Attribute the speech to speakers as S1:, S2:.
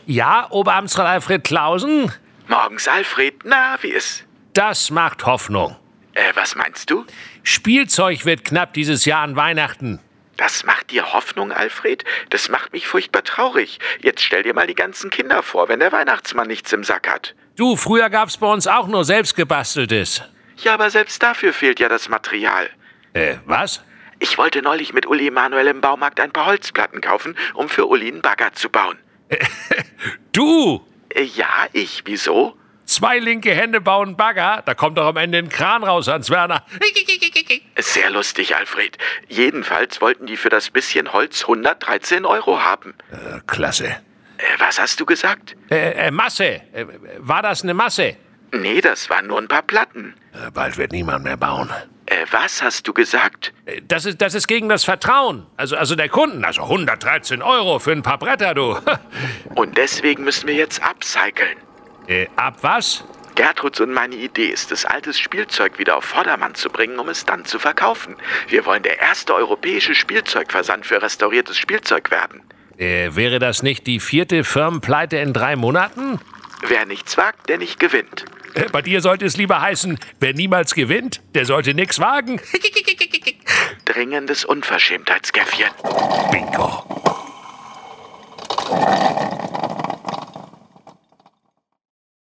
S1: Ja, Oberamtsrat Alfred Clausen?
S2: Morgens, Alfred. Na, wie ist?
S1: Das macht Hoffnung.
S2: Was meinst du?
S1: Spielzeug wird knapp dieses Jahr an Weihnachten.
S2: Das macht dir Hoffnung, Alfred? Das macht mich furchtbar traurig. Jetzt stell dir mal die ganzen Kinder vor, wenn der Weihnachtsmann nichts im Sack hat.
S1: Du, früher gab's bei uns auch nur selbstgebasteltes.
S2: Ja, aber selbst dafür fehlt ja das Material.
S1: Was?
S2: Ich wollte neulich mit Uli Emanuel im Baumarkt ein paar Holzplatten kaufen, um für Uli einen Bagger zu bauen.
S1: Du?
S2: Ja, ich. Wieso?
S1: 2 linke Hände bauen Bagger, da kommt doch am Ende ein Kran raus, Hans Werner.
S2: Sehr lustig, Alfred. Jedenfalls wollten die für das bisschen Holz 113 € haben.
S1: Klasse.
S2: Was hast du gesagt?
S1: Masse. War das eine Masse?
S2: Nee, das waren nur ein paar Platten.
S1: Bald wird niemand mehr bauen.
S2: Was hast du gesagt?
S1: Das ist gegen das Vertrauen. Also der Kunden. Also 113 € für ein paar Bretter, du.
S2: Und deswegen müssen wir jetzt upcyclen.
S1: Ab was?
S2: Gertruds und meine Idee ist es, altes Spielzeug wieder auf Vordermann zu bringen, um es dann zu verkaufen. Wir wollen der erste europäische Spielzeugversand für restauriertes Spielzeug werden.
S1: Wäre das nicht die 4. Firmenpleite in 3 Monaten?
S2: Wer nichts wagt, der nicht gewinnt.
S1: Bei dir sollte es lieber heißen, wer niemals gewinnt, der sollte nichts wagen.
S2: Dringendes Unverschämtheitskäffchen.
S1: Bingo.